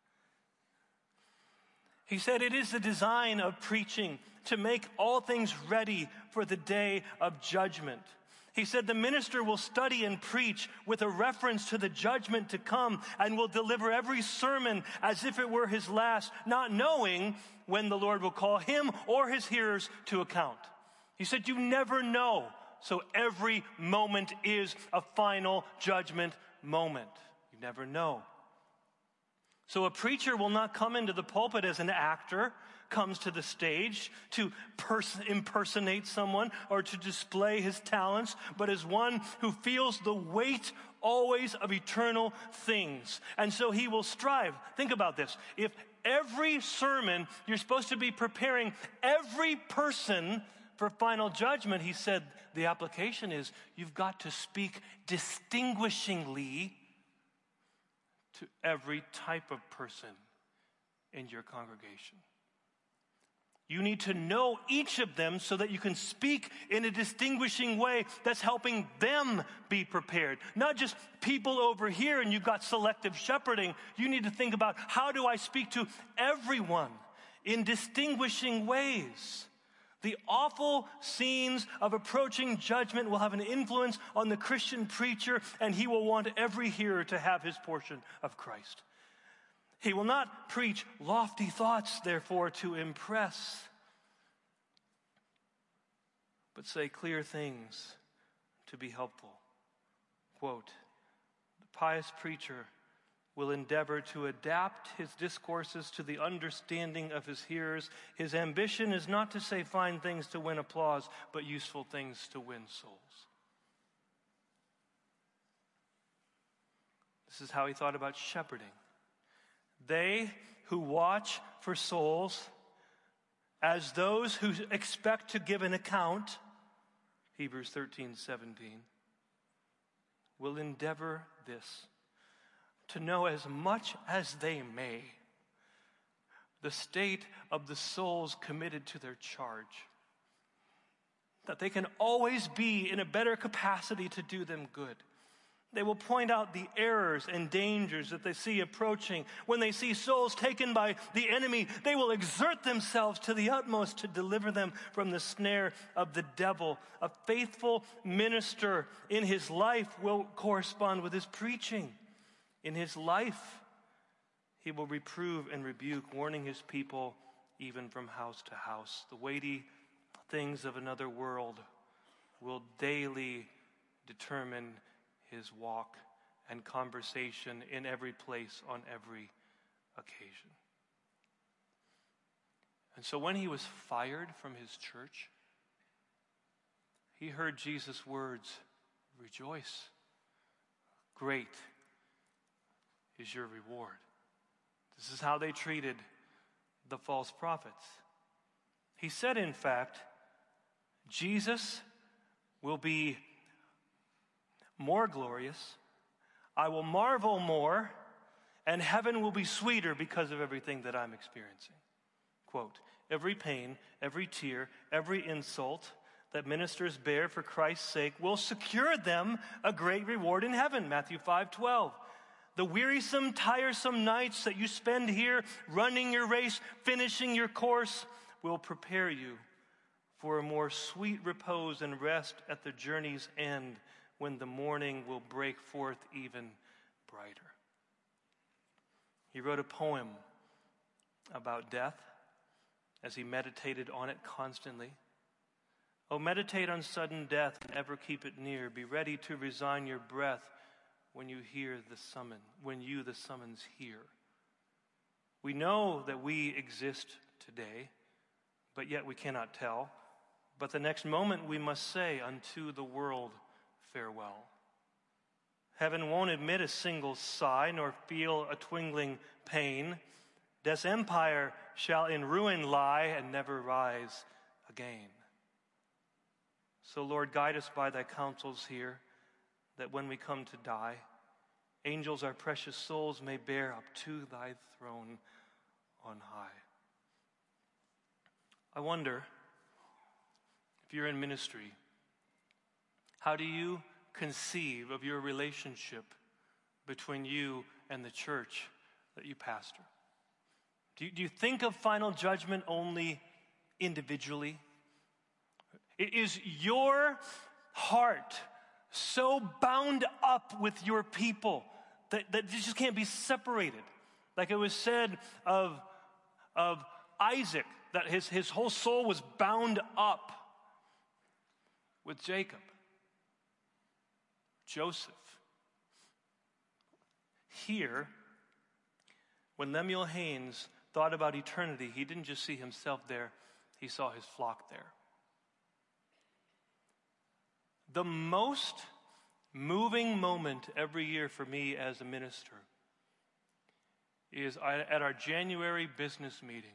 He said it is the design of preaching to make all things ready for the day of judgment. He said the minister will study and preach with a reference to the judgment to come and will deliver every sermon as if it were his last, not knowing when the Lord will call him or his hearers to account. He said you never know, so every moment is a final judgment moment. You never know. So a preacher will not come into the pulpit as an actor comes to the stage to impersonate someone or to display his talents, but as one who feels the weight always of eternal things. And so he will strive. Think about this. If every sermon, you're supposed to be preparing every person for final judgment, he said the application is you've got to speak distinguishingly to every type of person in your congregation. You need to know each of them so that you can speak in a distinguishing way that's helping them be prepared. Not just people over here and you've got selective shepherding. You need to think about how do I speak to everyone in distinguishing ways. The awful scenes of approaching judgment will have an influence on the Christian preacher, and he will want every hearer to have his portion of Christ. He will not preach lofty thoughts, therefore, to impress, but say clear things to be helpful. Quote, the pious preacher will endeavor to adapt his discourses to the understanding of his hearers. His ambition is not to say fine things to win applause, but useful things to win souls. This is how he thought about shepherding. They who watch for souls as those who expect to give an account, Hebrews 13:17, will endeavor this, to know as much as they may the state of the souls committed to their charge, that they can always be in a better capacity to do them good, They will point out the errors and dangers that they see approaching. When they see souls taken by the enemy, they will exert themselves to the utmost to deliver them from the snare of the devil. A faithful minister in his life will correspond with his preaching. In his life, he will reprove and rebuke, warning his people even from house to house. The weighty things of another world will daily determine his walk and conversation in every place on every occasion. And so when he was fired from his church, he heard Jesus' words, "Rejoice. Great is your reward." This is how they treated the false prophets. He said, in fact, Jesus will be more glorious, I will marvel more, and heaven will be sweeter because of everything that I'm experiencing. Quote, every pain, every tear, every insult that ministers bear for Christ's sake will secure them a great reward in heaven. Matthew 5:12. The wearisome, tiresome nights that you spend here running your race, finishing your course, will prepare you for a more sweet repose and rest at the journey's end, when the morning will break forth even brighter. He wrote a poem about death as he meditated on it constantly. Oh, meditate on sudden death and ever keep it near. Be ready to resign your breath when you hear the summons hear. We know that we exist today, but yet we cannot tell. But the next moment we must say unto the world, farewell. Heaven won't admit a single sigh, nor feel a twingling pain. Death's empire shall in ruin lie and never rise again. So, Lord, guide us by thy counsels here, that when we come to die, angels, our precious souls, may bear up to thy throne on high. I wonder, if you're in ministry, how do you conceive of your relationship between you and the church that you pastor? Do you think of final judgment only individually? Is your heart so bound up with your people that it just can't be separated? Like it was said of Isaac, that his whole soul was bound up with Jacob, Joseph. Here, when Lemuel Haynes thought about eternity, he didn't just see himself there, he saw his flock there. The most moving moment every year for me as a minister is at our January business meeting.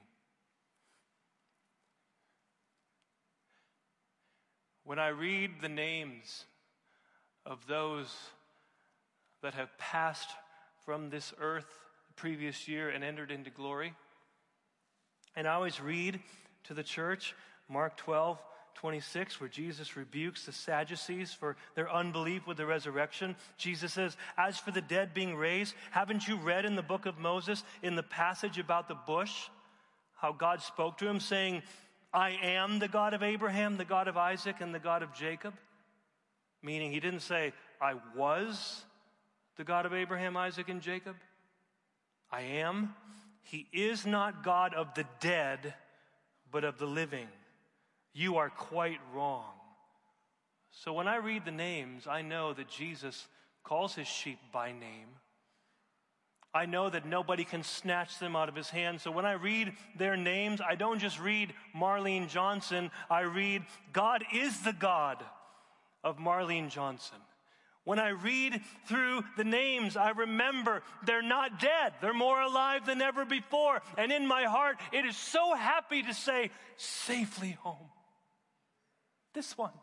When I read the names of those that have passed from this earth the previous year and entered into glory, and I always read to the church Mark 12:26, where Jesus rebukes the Sadducees for their unbelief with the resurrection. Jesus says, as for the dead being raised, haven't you read in the book of Moses, in the passage about the bush, how God spoke to him saying, I am the God of Abraham, the God of Isaac, and the God of Jacob? Meaning he didn't say, I was the God of Abraham, Isaac, and Jacob. I am. He is not God of the dead, but of the living. You are quite wrong. So when I read the names, I know that Jesus calls his sheep by name. I know that nobody can snatch them out of his hand. So when I read their names, I don't just read Marlene Johnson. I read, God is the God of Marlene Johnson. When I read through the names, I remember they're not dead. They're more alive than ever before. And in my heart, it is so happy to say, safely home. This one.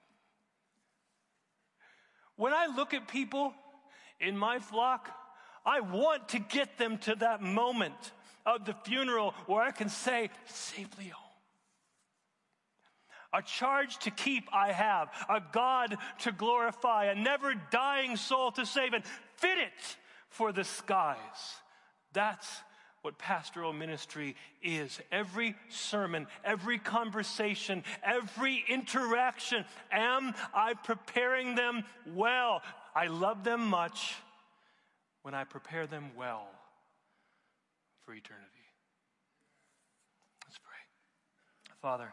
When I look at people in my flock, I want to get them to that moment of the funeral where I can say, safely home. A charge to keep I have, a God to glorify, a never-dying soul to save, and fit it for the skies. That's what pastoral ministry is. Every sermon, every conversation, every interaction. Am I preparing them well? I love them much when I prepare them well for eternity. Let's pray. Father,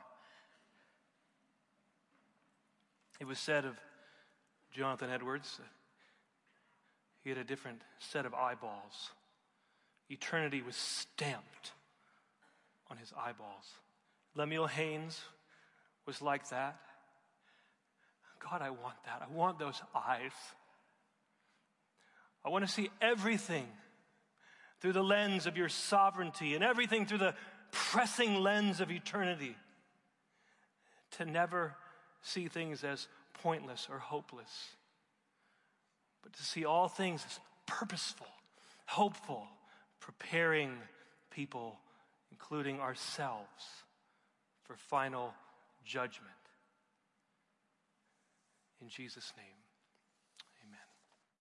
it was said of Jonathan Edwards that he had a different set of eyeballs. Eternity was stamped on his eyeballs. Lemuel Haynes was like that. God, I want that. I want those eyes. I want to see everything through the lens of your sovereignty and everything through the pressing lens of eternity. To never see things as pointless or hopeless, but to see all things as purposeful, hopeful, preparing people, including ourselves, for final judgment. In Jesus' name.